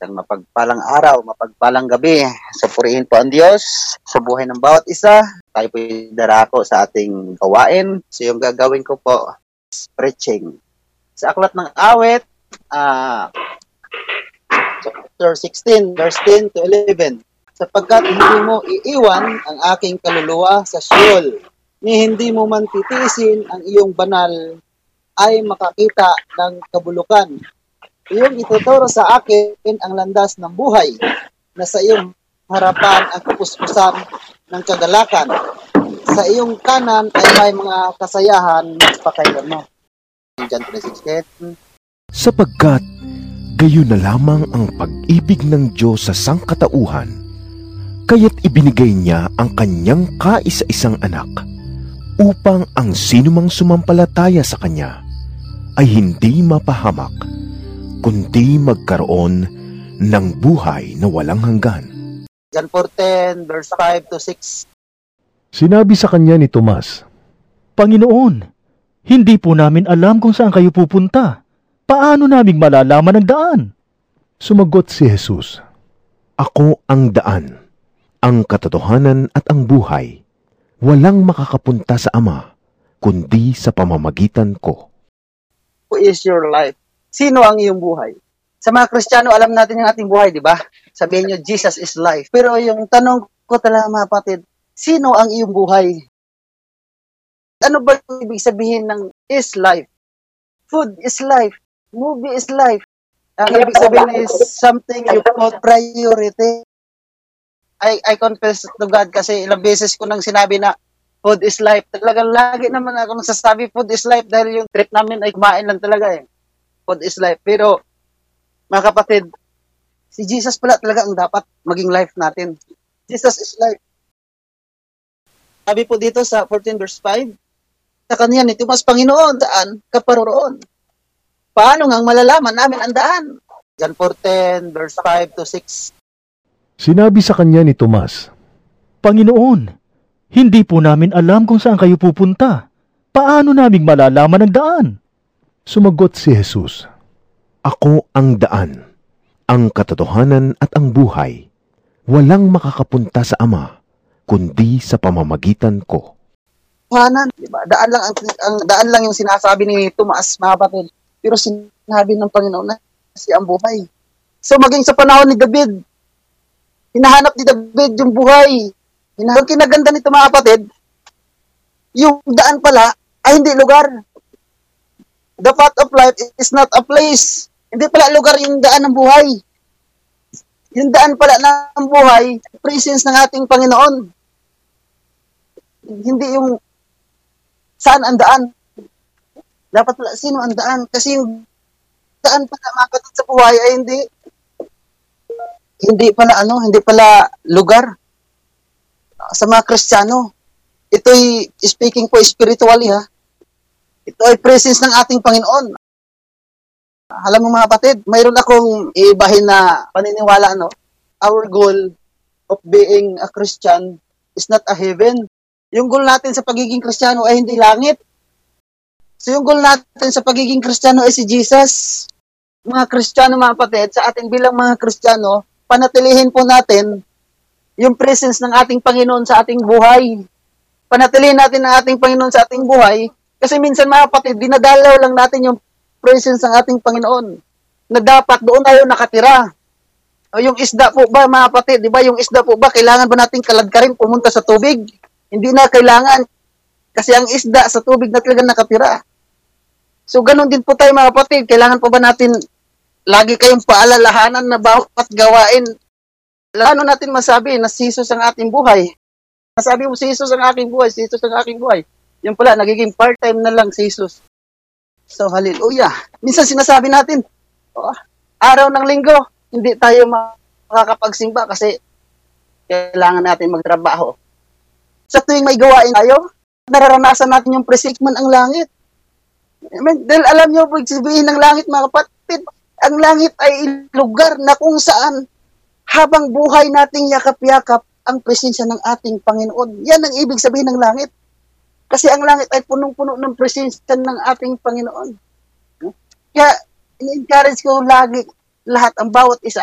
Isang mapagpalang araw, mapagpalang gabi. Sapurihin po ang Diyos sa buhay ng bawat isa. Tayo po darako sa ating gawain. So yung gagawin ko po, preaching. Sa aklat ng awit, chapter 16, verse 10 to 11. Sapagkat hindi mo iiwan ang aking kaluluwa sa Sheol, ni hindi mo man titiisin ang iyong banal ay makakita ng kabulukan. Iyong ituturo sa akin ang landas ng buhay, na sa iyong harapan ang kapuspusan ng kagalakan. Sa iyong kanan ay may mga kasayahan magpakailanman. John 3:16. Sapagkat gayon na lamang ang pag-ibig ng Diyos sa sangkatauhan, kaya't ibinigay niya ang kanyang kaisa-isang anak, upang ang sinumang sumampalataya sa kanya ay hindi mapahamak, kundi magkaroon ng buhay na walang hanggan. John 4:10, verse 5 to 6. Sinabi sa kanya ni Tomas, Panginoon, hindi po namin alam kung saan kayo pupunta. Paano naming malalaman ang daan? Sumagot si Jesus, Ako ang daan, ang katotohanan at ang buhay. Walang makakapunta sa Ama, kundi sa pamamagitan ko. Who is your life? Sino ang iyong buhay? Sa mga Kristiyano, alam natin yung ating buhay, di ba? Sabihin nyo, Jesus is life. Pero yung tanong ko talaga, mga kapatid, sino ang iyong buhay? Ano ba yung ibig sabihin ng is life? Food is life. Movie is life. Ang ibig sabihin is something you put priority. I confess to God kasi ilang beses ko nang sinabi na food is life. Talagang lagi naman ako nagsasabi food is life dahil yung trip namin ay kumain lang talaga eh. Food is life. Pero, mga kapatid, si Jesus pala talaga ang dapat maging life natin. Jesus is life. Sabi po dito sa 14 verse 5, sa kanya ni Tomas, Panginoon, daan kaparoroon. Paano ngang malalaman namin ang daan? John 4:10, verse 5 to 6. Sinabi sa kanya ni Tomas, Panginoon, hindi po namin alam kung saan kayo pupunta. Paano naming malalaman ang daan? Sumagot si Jesus, Ako ang daan, ang katotohanan at ang buhay. Walang makakapunta sa Ama, kundi sa pamamagitan ko. Pahanan, diba? Daan lang yung sinasabi ni Tomas, mga kapatid. Pero sinabi ng Panginoon na siya ang buhay. So maging sa panahon ni David, hinahanap ni David yung buhay. Ang kinaganda nito, mga kapatid, yung daan pala ay hindi lugar. The path of life is not a place. Hindi pala lugar yung daan ng buhay. Yung daan pala ng buhay, presence ng ating Panginoon. Hindi yung saan ang daan. Dapat pala sino ang daan. Kasi yung daan pala, mga kapatid, sa buhay ay hindi pala lugar. Sa mga Kristiyano, ito'y speaking po spiritually ha. Ito ay presence ng ating Panginoon. Alam mo, mga kapatid, mayroon akong ibahin na paniniwala, no? Our goal of being a Christian is not a heaven. Yung goal natin sa pagiging Kristiyano ay hindi langit. So yung goal natin sa pagiging Kristiyano ay si Jesus. Mga Kristiyano, mga kapatid, sa ating bilang mga Kristiyano, panatilihin po natin yung presence ng ating Panginoon sa ating buhay. Panatilihin natin ang ating Panginoon sa ating buhay. Kasi minsan, mga kapatid, dinadalaw lang natin yung presence ng ating Panginoon na dapat doon tayo nakatira. O yung isda po ba, mga kapatid, di ba yung isda po ba, kailangan ba nating kaladkarin pumunta sa tubig? Hindi na kailangan. Kasi ang isda sa tubig na talaga nakatira. So, ganun din po tayo, mga kapatid. Kailangan pa ba natin lagi kayong paalalahanan na bawat gawain? Lalo natin masabi na si Jesus ang ating buhay. Masabi mo, si Jesus ang aking buhay, si Jesus ang aking buhay. Yung pala, nagiging part-time na lang si Jesus. So, hallelujah. Minsan sinasabi natin, araw ng linggo, hindi tayo makakapagsimba kasi kailangan natin magtrabaho. Sa tuwing may gawain tayo, nararanasan natin yung presentment ang langit. Amen. Dahil alam nyo, sabihin ng langit, mga kapatid, ang langit ay lugar na kung saan habang buhay nating yakap-yakap ang presensya ng ating Panginoon. Yan ang ibig sabihin ng langit. Kasi ang langit ay punong-puno ng presensya ng ating Panginoon. Kaya, in-encourage ko lagi lahat, ang bawat isa,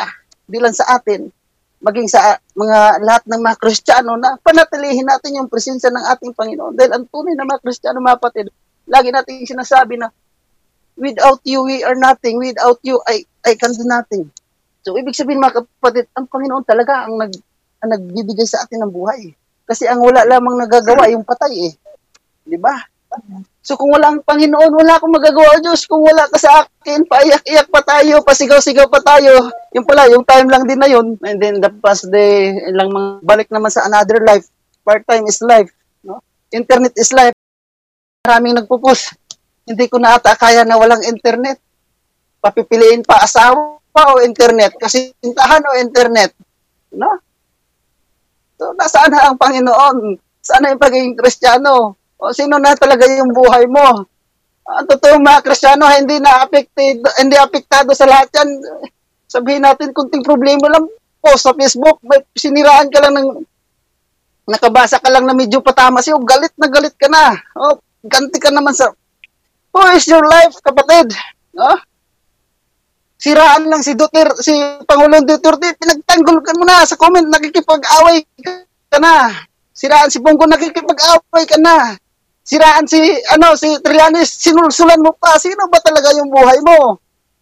di lang sa atin, maging sa mga lahat ng mga Kristiyano na panatilihin natin yung presensya ng ating Panginoon. Dahil ang tunay na mga Kristiyano, mga kapatid, lagi natin sinasabi na, without you, we are nothing. Without you, I can do nothing. So, ibig sabihin mga kapatid, ang Panginoon talaga ang nagbibigay sa atin ng buhay. Kasi ang wala lamang nagagawa, yung patay eh. Di ba? So kung wala ang Panginoon, wala akong magagawa, Diyos. Kung wala ka sa akin, paiyak-iyak pa tayo, pasigaw-sigaw pa tayo. Yung pala, yung time lang din na yun. And then the past day, lang balik naman sa another life. Part-time is life. No? Internet is life. Maraming nagpupush. Hindi ko na ata kaya na walang internet. Papipiliin pa asawa o internet. Kasi tintahan o internet. No? So nasaan na ang Panginoon? Saan na yung pagiging Kristiyano? O sino na talaga yung buhay mo? Ang totoong mga Kristiyano, hindi apektado sa lahat yan. Sabihin natin, kunting problema lang po sa Facebook, may siniraan ka lang nakabasa ka lang na medyo patamas yung galit na galit ka na. O, ganti ka naman sa, who is your life, kapatid? O? Siraan lang si Pangulong Duterte, pinagtanggol ka mo na sa comment, nakikipag-away ka na. Siraan si Bongo, nakikipag-away ka na. Siraan si Trillanes, sinulsulan mo pa. Sino ba talaga yung buhay mo?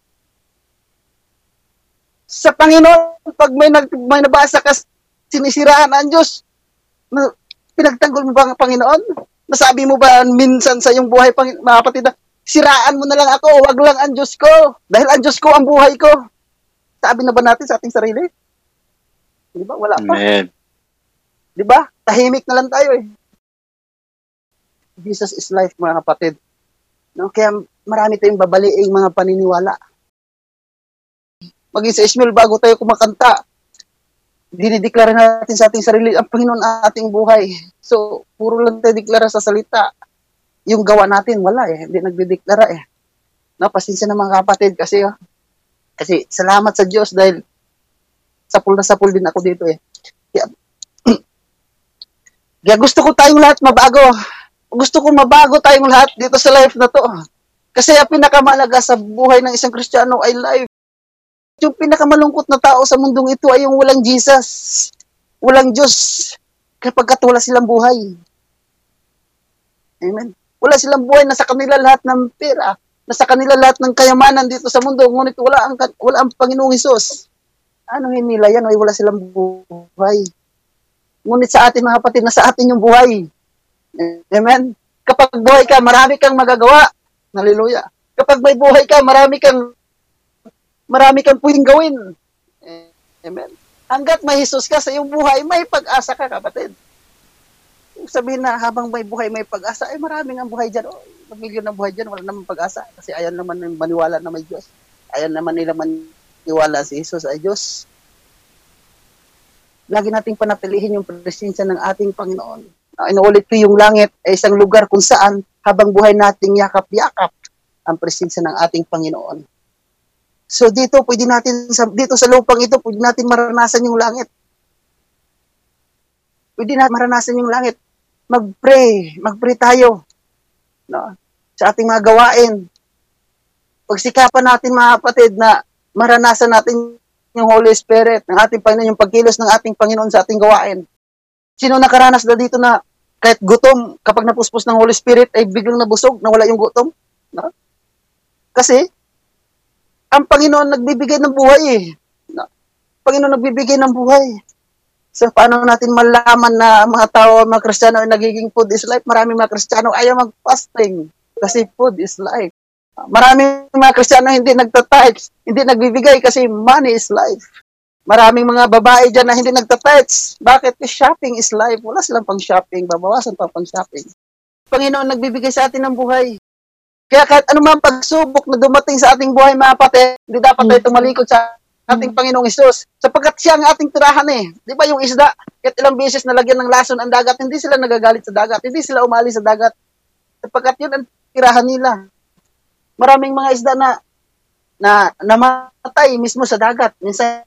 Sa Panginoon, pag may nabasa ka, sinisiraan ang Diyos, pinagtanggol mo ba ang Panginoon? Nasabi mo ba minsan sa iyong buhay, mga kapatid, siraan mo na lang ako, wag lang ang Diyos ko. Dahil ang Diyos ko ang buhay ko. Sabi na ba natin sa ating sarili? Di ba? Wala pa. Amen. Di ba? Tahimik na lang tayo eh. Jesus is life, mga kapatid. No? Kaya marami tayong babaliing mga paniniwala. Maging sa Ismail, bago tayo kumakanta, dinideklara natin sa ating sarili, ang Panginoon ating buhay. So, puro lang tayo deklara sa salita. Yung gawa natin, wala eh. Hindi nagdideklara eh. No, pasensya na mga kapatid kasi salamat sa Diyos dahil sapul na sapul din ako dito eh. Kaya gusto ko tayong lahat mabago. Gusto ko mabago tayong lahat dito sa life na to. Kasi ang pinakamalaga sa buhay ng isang Kristiyano ay life. Yung pinakamalungkot na tao sa mundong ito ay yung walang Jesus. Walang Diyos. Kapag wala silang buhay. Amen. Wala silang buhay. Nasa kanila lahat ng pera. Nasa kanila lahat ng kayamanan dito sa mundo. Ngunit wala ang Panginoong Hesus. Ano nila yan? Ay wala silang buhay. Ngunit sa atin mga kapatid, nasa atin yung buhay. Amen? Kapag buhay ka, marami kang magagawa. Hallelujah. Kapag may buhay ka, marami kang pwedeng gawin. Amen? Hanggat may Jesus ka sa iyong buhay, may pag-asa ka, kapatid. Sabihin na habang may buhay, may pag-asa, ay maraming ang buhay dyan. Oh, milyon ng buhay dyan, wala namang pag-asa. Kasi ayan naman maniwala na may Diyos. Ayan naman nila maniwala si Jesus ay Diyos. Lagi nating panatilihin yung presensya ng ating Panginoon. Inuulit ko yung langit ay isang lugar kung saan habang buhay nating yakap-yakap ang presensya ng ating Panginoon. So dito sa lupang ito, pwede natin maranasan yung langit. Pwede natin maranasan yung langit. Mag-pray tayo. No? Sa ating mga gawain. Pagsikapan natin mga kapatid na maranasan natin yung Holy Spirit ng ating Panginoon, yung pagkilos ng ating Panginoon sa ating gawain. Sino nakaranas na dito na kahit gutom, kapag napuspos ng Holy Spirit, ay biglang nabusog, nawala yung gutom? No? Kasi, ang Panginoon nagbibigay ng buhay eh. No? Panginoon nagbibigay ng buhay. So, paano natin malaman na mga tao, mga Kristiyano ay nagiging food is life? Maraming mga Kristiyano ayaw mag-fasting kasi food is life. Maraming mga Kristiyano hindi nagtatites, hindi nagbibigay kasi money is life. Maraming mga babae dyan na hindi nagtatites. Bakit? Shopping is life. Wala silang pang-shopping. Babawasan pa pang-shopping. Panginoon nagbibigay sa atin ng buhay. Kaya kahit anumang pagsubok na dumating sa ating buhay, mga kapatid, hindi dapat tayo tumalikod sa ating Panginoong Hesus. Sapagkat siya ang ating tirahan eh. Di ba yung isda? Kahit ilang beses nalagyan ng lason ang dagat, hindi sila nagagalit sa dagat. Hindi sila umali sa dagat. Sapagkat yun ang tirahan nila. Maraming mga isda na namatay mismo sa dagat. Minsan,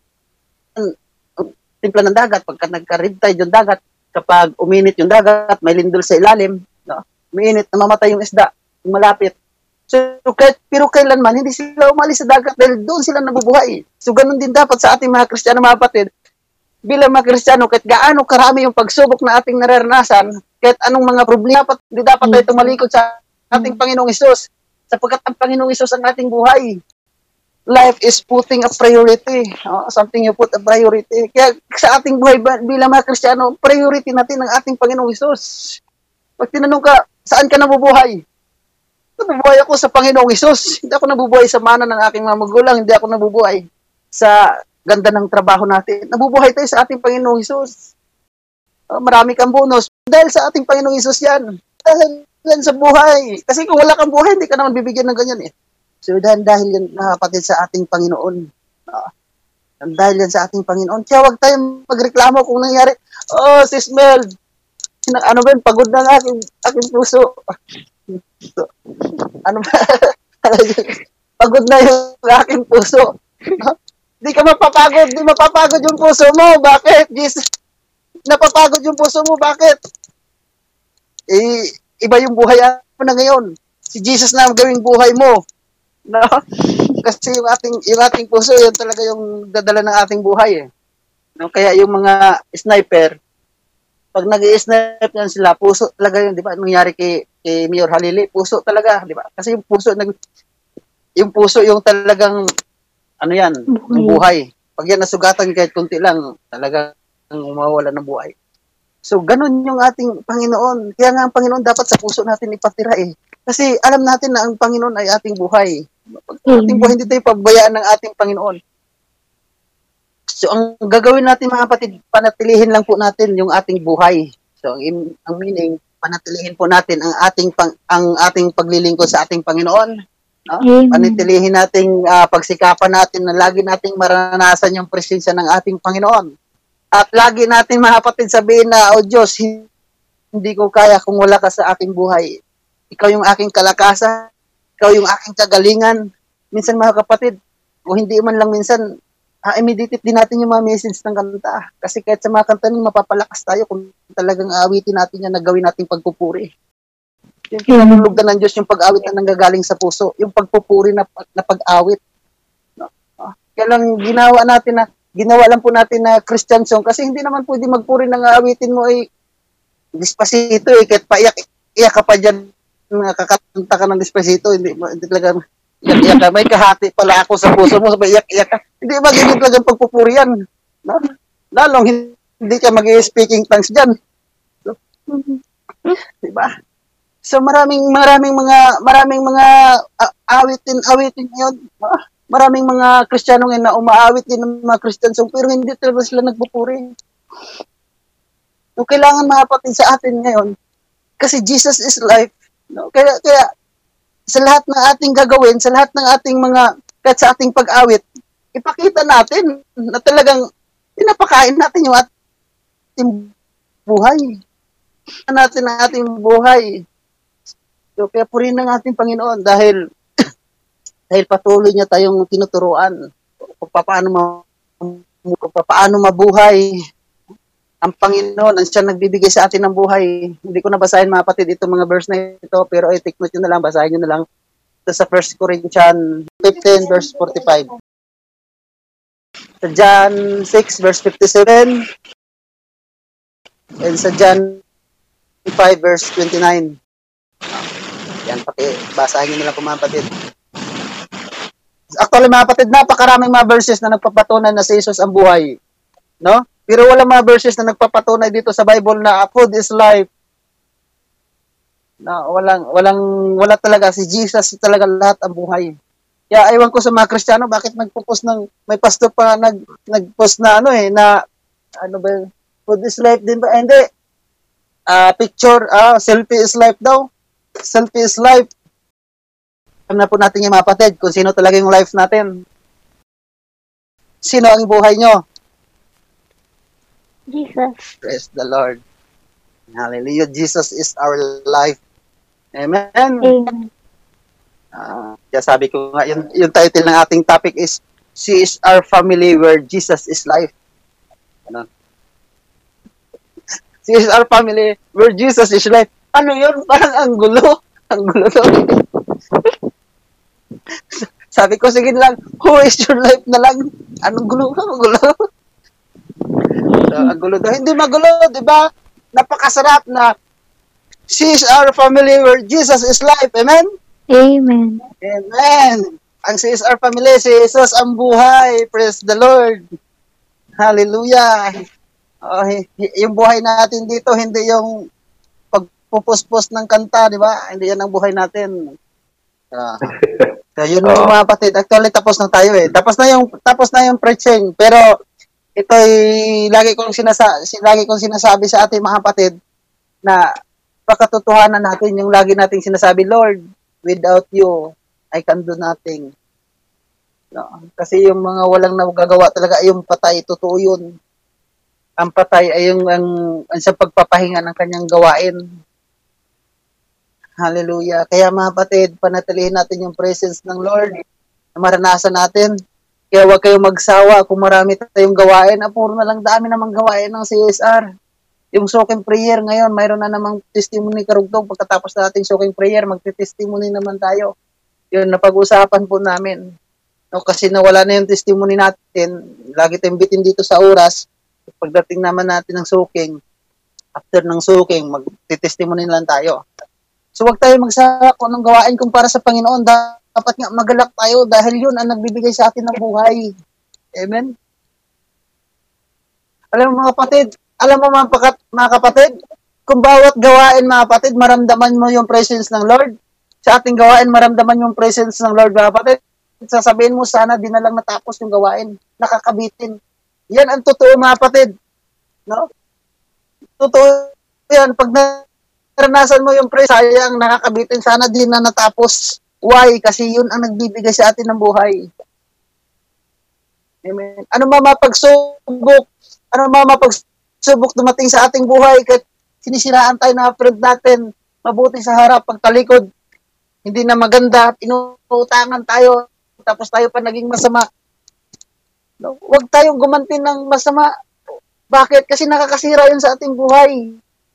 timpla ng dagat, pagka nagka-red tide yung dagat, kapag uminit yung dagat, may lindol sa ilalim, no? Uminit, namamatay yung isda, yung malapit. So, pero kailanman, hindi sila umalis sa dagat dahil doon sila nabubuhay. So, ganun din dapat sa ating mga Kristiyano, mga kapatid. Bilang mga Kristiyano, kahit gaano karami yung pagsubok na ating nararanasan, kahit anong mga problema, hindi dapat tayo tumalikod sa ating Panginoong Hesus. Sapagkat ang Panginoong Hesus ang ating buhay. Life is putting a priority. Something you put a priority. Kaya sa ating buhay bilang mga Kristiyano, priority natin ang ating Panginoong Hesus. Pag tinanong ka, saan ka nabubuhay? Nabubuhay ako sa Panginoong Hesus. Hindi ako nabubuhay sa mana ng aking mga magulang. Hindi ako nabubuhay sa ganda ng trabaho natin. Nabubuhay tayo sa ating Panginoong Hesus. Marami kang bonus. Dahil sa ating Panginoong Hesus yan. Dahil yan sa buhay. Kasi kung wala kang buhay, hindi ka naman bibigyan ng ganyan eh. So dahil yan, kapatid, sa ating Panginoon. Dahil yan sa ating Panginoon. Kaya huwag tayong magreklamo kung nangyari, Sis Mel, ano ba yun, pagod na aking puso. So, ano ba? Pagod na yung aking puso. Di ka mapapagod. Di mapapagod yung puso mo. Bakit? Jesus, napapagod yung puso mo. Bakit? Iba yung buhay mo na ngayon. Si Jesus na ang gawing buhay mo. No? Kasi yung ating puso, yun talaga yung dadala ng ating buhay. No? Kaya yung mga sniper, pag nag-i-snipe yan sila, puso talaga yun, di ba? Nangyari kay Mayor Halili, puso talaga, di ba? Kasi yung puso yung talagang ano yan, ng buhay. Pag yan nasugatan kahit kunti lang, talagang umawala ng buhay. So, ganun yung ating Panginoon. Kaya nga ang Panginoon dapat sa puso natin ipatira eh. Kasi alam natin na ang Panginoon ay ating buhay. Pag ating buhay, hindi tayo pabayaan ng ating Panginoon. So, ang gagawin natin mga kapatid, panatilihin lang po natin yung ating buhay. So, ang meaning, panatilihin po natin ang ating paglilingkod sa ating Panginoon. No? Panatilihin nating pagsikapan natin na lagi nating maranasan yung presensya ng ating Panginoon. At lagi natin mga kapatid sabihin na, O Diyos, hindi ko kaya kung wala ka sa aking buhay. Ikaw yung aking kalakasan, ikaw yung aking kagalingan. Minsan mga kapatid, o hindi man lang minsan, imiditit din natin yung mga message ng kanta. Kasi kahit sa mga kanta nun, mapapalakas tayo kung talagang awitin natin yan na gawin nating pagpupuri. Yung kinanulugdan ng Diyos yung pag-awit na nanggagaling sa puso. Yung pagpupuri na pag-awit. No? Kaya lang ginawa lang po natin na Christian song kasi hindi naman pwede magpuri ng awitin mo ay Despacito eh. Kahit paiyak ka pa dyan, kakanta ka ng Despacito, hindi talaga iyak ka. May kahati pala ako sa puso mo, sabay iyak ka. Hindi ba ganyan talagang pagpupuri yan? No? Lalong hindi ka mag-speaking tongues dyan. So, diba? So maraming mga awitin ngayon. Maraming mga Kristiyano ngayon na umaawit din ng mga Christian song pero hindi talaga sila nagpupuri. So kailangan mga kapatid sa atin ngayon kasi Jesus is life. No? Kaya sa lahat ng ating gagawin, sa lahat ng ating kahit sa ating pag-awit, ipakita natin na talagang pinapakain natin yung ating buhay. Natin ang ating buhay. So, kaya purihin ng ating Panginoon dahil patuloy niya tayong tinuturuan kung paano mabuhay ang Panginoon. Ang siya nagbibigay sa atin ng buhay. Hindi ko nabasahin mga kapatid itong mga verse na ito, pero take note nyo na lang, basahin nyo na lang. Ito sa 1 Corinthians 15 verse 45. Sa John 6 verse 57 and sa John 5 verse 29. Yan, basahin nyo na lang po mga kapatid. Actually mga kapatid, napakaraming mga verses na nagpapatunay na si Jesus ang buhay. No? Pero wala mga verses na nagpapatunay dito sa Bible na food is life. No, wala talaga. Si Jesus talaga lahat ang buhay. Kaya ewan ko sa mga Kristiyano, bakit nagpo-post may pastor pa nag-post na food is life din ba? Hindi. Picture, selfie is life daw. Selfie is life. Alam na po natin yung mga kapatid kung sino talaga yung life natin. Sino ang buhay nyo? Jesus. Praise the Lord. Hallelujah. Jesus is our life. Amen. Amen. Kaya sabi ko nga, yung title ng ating topic is, She is our family where Jesus is life. Ano? She is our family where Jesus is life. Ano yun? Parang ang gulo. Ang gulo to. Sabi ko, sige lang, who is your life na lang? Anong gulo ka? Magulo. So, ang gulo daw. Hindi magulo, di ba? Napakasarap na she is our family where Jesus is life. Amen? Amen. Amen. Ang si is our family, si Jesus ang buhay. Praise the Lord. Hallelujah. Oh, yung buhay natin dito, hindi yung pagpupuspos ng kanta, di ba? Hindi yan ang buhay natin. So, yun yung mga kapatid. Actually, tapos na tayo eh. Tapos na yung preaching. Pero, ito'y lagi kong sinasabi sa ating mga kapatid na pakatotohanan natin yung lagi nating sinasabi, Lord, without you, I can do nothing. No? Kasi yung mga walang nagagawa talaga, yung patay, totoo yun. Ang patay ay yung sa pagpapahinga ng kanyang gawain. Hallelujah. Kaya mga kapatid, panatilihin natin yung presence ng Lord na maranasan natin. Kaya huwag kayong magsawa kung marami tayong gawain. Puro na lang dami namang gawain ng CSR. Yung soaking prayer ngayon, mayroon na namang testimony karugtong. Pagkatapos natin soaking prayer, magte-testimony naman tayo. Yun, napag-usapan po namin. No, kasi nawala na yung testimony natin. Lagi tayong bitin dito sa oras. Pagdating naman natin ng soaking, after ng soaking, magte-testimony lang tayo. So wag tayo magsawa kung anong gawain kung para sa Panginoon. Dapat nga magalak tayo dahil yun ang nagbibigay sa atin ng buhay. Amen? Alam mo mga kapatid, kung bawat gawain mga kapatid, maramdaman mo yung presence ng Lord. Sa ating gawain, maramdaman yung presence ng Lord mga kapatid. Sasabihin mo, sana di na lang natapos yung gawain. Nakakabitin. Yan ang totoo mga kapatid. No? Totoo yan. Pag naranasan mo yung presence, sayang, nakakabitin. Sana di na natapos. Why? Kasi yun ang nagbibigay sa atin ng buhay. Amen. Ano mapagsubok dumating sa ating buhay kahit sinisiraan tayo na friend natin, mabuti sa harap, pagtalikod, hindi na maganda, inuutangan tayo, tapos tayo pa naging masama. No? Huwag tayong gumanti ng masama. Bakit? Kasi nakakasira yun sa ating buhay.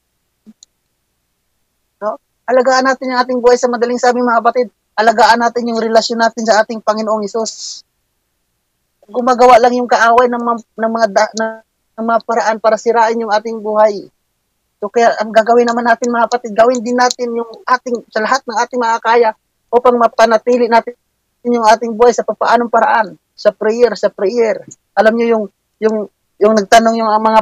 No? Alagaan natin yung ating buhay sa madaling sabi mga kapatid. Alagaan natin yung relasyon natin sa ating Panginoong Hesus. Gumagawa lang yung kaaway ng mga paraan para sirain yung ating buhay. So kaya ang gagawin naman natin mga kapatid, gawin din natin yung sa lahat ng ating makakaya upang mapanatili natin yung ating buhay sa papaanong paraan, sa prayer. Alam niyo yung nagtanong yung mga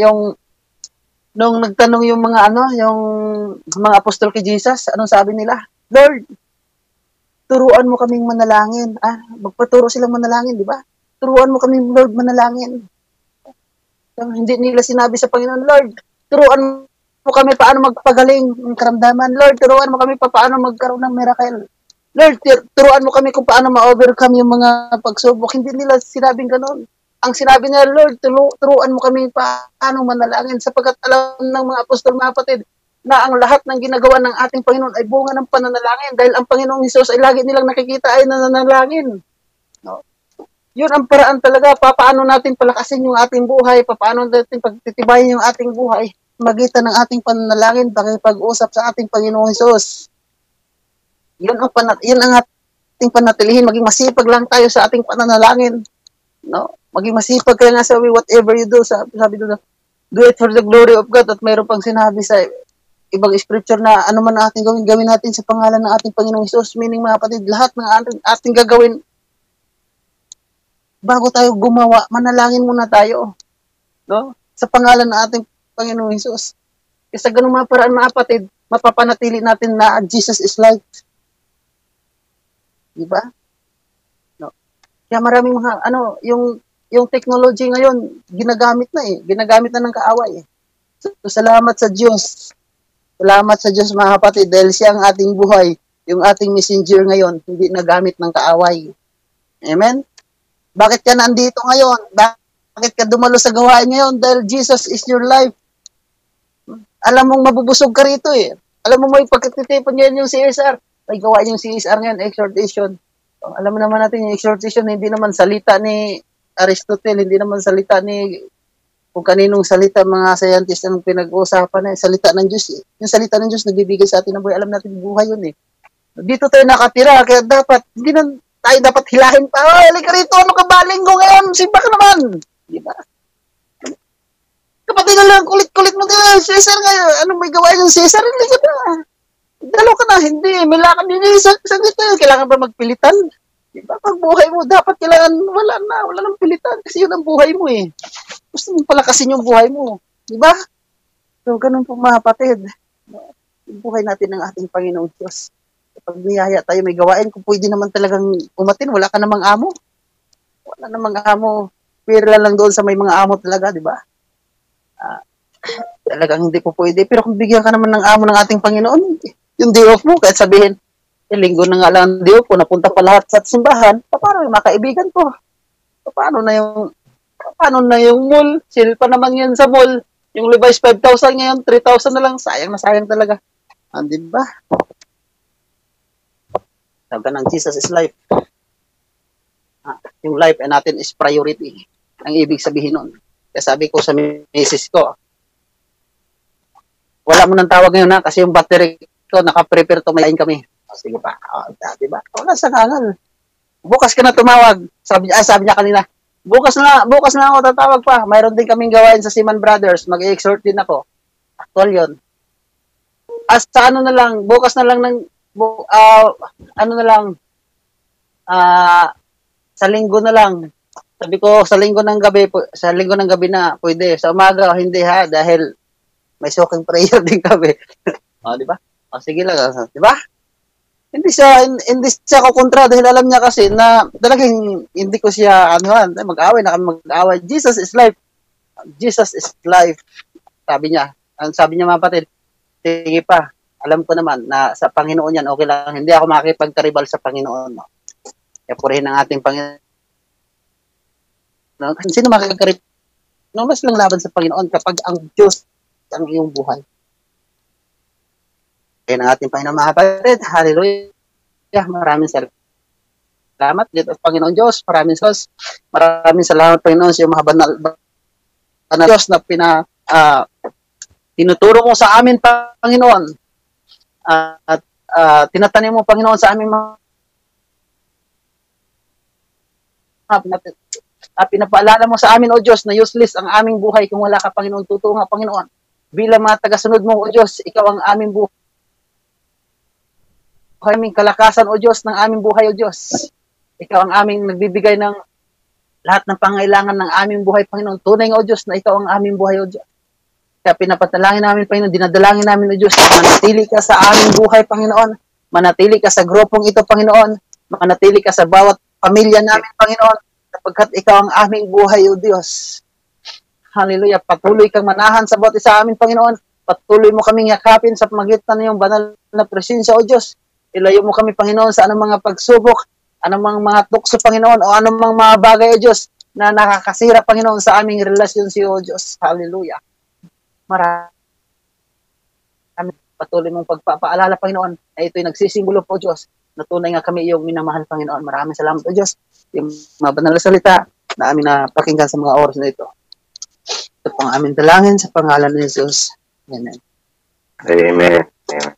nung nagtanong yung mga apostol kay Jesus, anong sabi nila? Lord, turuan mo kaming manalangin. Magpaturo silang manalangin, di ba? Turuan mo kaming, Lord, manalangin. Hindi nila sinabi sa Panginoon, Lord, turuan mo kami paano magpagaling ng karamdaman. Lord, turuan mo kami paano magkaroon ng miracle. Lord, turuan mo kami kung paano ma-overcome yung mga pagsubok. Hindi nila sinabing gano'n. Ang sinabi nila, Lord, turuan mo kami paano manalangin sapagkat alam ng mga apostol, mga kapatid, na ang lahat ng ginagawa ng ating Panginoon ay bunga ng pananalangin dahil ang Panginoong Hesus ay lagi nilang nakikita ay nananalangin. No? Yun ang paraan talaga, paano natin palakasin yung ating buhay, paano natin pagtitibayin yung ating buhay, magitan ng ating pananalangin, pakipag-usap sa ating Panginoong Hesus. Yun ang ating panatilihin, maging masipag lang tayo sa ating pananalangin. No? Maging masipag kaya nga sabi, whatever you do, sabi doon, do it for the glory of God. At mayroon pang sinabi sa ibang scripture na ano man ating gawin natin sa pangalan ng ating Panginoong Hesus. Meaning mga kapatid, lahat ng ating gagawin, bago tayo gumawa, manalangin muna tayo. No? Sa pangalan ng ating Panginoong Hesus. Kasi ganung mga paraan mga kapatid, mapapanatili natin na Jesus is life. Diba? No? Kaya maraming mga, yung technology ngayon, ginagamit na ng kaaway. So, salamat sa Diyos. Salamat sa Diyos mga kapatid dahil siya ang ating buhay, yung ating messenger ngayon, hindi nagamit ng kaaway. Amen? Bakit ka nandito ngayon? Bakit ka dumalo sa gawain ngayon? Dahil Jesus is your life. Alam mong mabubusog ka rito eh. Alam mo may pagkatitipon ngayon yung CSR. May gawain yung CSR ngayon, exhortation. Alam mo naman natin yung exhortation, hindi naman salita ni Aristotle, hindi naman salita ni kung kaninong salita mga scientist ang pinag-uusapan na salita ng Diyos. Yung salita ng Diyos nagbibigay sa atin ng buhay. Alam natin buhay yun eh. Dito tayo nakatira, kaya dapat, hindi na tayo dapat hilahin pa. Oh, halika rito, ano ka ba? Linggo ngayon, simba ka naman. Di ba? Kapatid na lang, kulit-kulit mo din. Cesar ngayon, ano may gawain yung Cesar? Hindi ka na. Dalaw ka na, hindi. May lakad din. Saglit na, kailangan ba magpilitan? Di ba? Pag buhay mo, dapat kailangan, wala nang pilitan. Kasi yun ang buhay mo eh. Gusto mo palakasin yung buhay mo. Di ba? So, ganun po mga kapatid. Yung buhay natin ng ating Panginoon Diyos. Pag niyaya tayo may gawain, kung pwede naman talagang umatin, wala ka namang amo. Wala namang amo. Pira lang doon sa may mga amo talaga, di ba? Talagang hindi po pwede. Pero kung bigyan ka naman ng amo ng ating Panginoon, yung day off mo, kahit sabihin, linggo na nga lang day off ko, napunta pa lahat sa simbahan, paano yung mga kaibigan ko? Paano na yung mall? Sale pa naman yan sa mall. Yung Levi's 5,000 ngayon, 3,000 na lang. Sayang na sayang talaga. Di ba? Sabi ka ng Jesus is life. Yung life natin is priority. Ang ibig sabihin nun. Kaya sabi ko sa misis ko, wala mo nang tawag ngayon na kasi yung battery ko naka-prepare to mayain kami. Sige pa. Diba? Wala sa kangal. Bukas ka na tumawag. Sabi niya kanina, bukas na ako tatawag pa. Mayroon din kaming gawain sa Seaman Brothers. Mag-exhort din ako. Actual yun. Sa ano na lang, bukas na lang ng sa linggo na lang. Sabi ko, sa linggo ng gabi na, pwede. Sa umaga, hindi ha, dahil may soaking prayer din kami. Di ba? Sige lang, di ba? Hindi siya kukontra dahil alam niya kasi na talagang hindi ko siya, mag-away na kami mag-away. Jesus is life. Jesus is life. Sabi niya. Sabi niya mga kapatid, sige pa. Alam ko naman na sa Panginoon yan, okay lang. Hindi ako makikipagkaribal sa Panginoon. No? Kaya purihin ang ating Panginoon. No? Sino makikipagkaribal? No, mas lang laban sa Panginoon kapag ang Diyos ang iyong buhay. Kaya ang ating Panginoon mga kapatid. Hallelujah. Maraming salamat dito sa Panginoon Diyos. Maraming salamat Panginoon sa iyong mga banal Diyos na tinuturo mo sa amin Panginoon. At tinatanim mo, Panginoon, sa aming mga pinapaalala mo sa amin, O Diyos, na useless ang aming buhay kung wala ka, Panginoon. Totoo nga, Panginoon. Bilang mga tagasunod mo, O Diyos, ikaw ang aming buhay. Aming kalakasan, O Diyos, ng aming buhay, O Diyos. Ikaw ang aming nagbibigay ng lahat ng pangailangan ng aming buhay, Panginoon. Tunay nga, O Diyos, na ikaw ang aming buhay, O Diyos. Kaya pinapatalangin namin, Panginoon, dinadalangin namin, O Diyos, manatili ka sa aming buhay, Panginoon. Manatili ka sa grupong ito, Panginoon. Manatili ka sa bawat pamilya namin, Panginoon. Sapagkat ikaw ang aming buhay, O Diyos. Hallelujah. Patuloy kang manahan sa bawat isa amin, Panginoon. Patuloy mo kaming yakapin sa pamagitan ng iyong banal na presensya, O Diyos. Ilayo mo kami, Panginoon, sa anumang mga pagsubok, anumang mga tukso, Panginoon, o anumang mga bagay, O Diyos, na nakakasira, Panginoon, sa aming relasyon sa iyo, O Diyos. Hallelujah. Marami patuloy mong pagpapaalala, Panginoon, na ito'y nagsisimbolo po, Diyos, na tunay nga kami iyong minamahal, Panginoon. Maraming salamat po, Diyos. Yung mga banal na salita na amin na pakinggan sa mga oras na ito. Ito pang amin dalangin sa pangalan ni Jesus. Amen. Amen.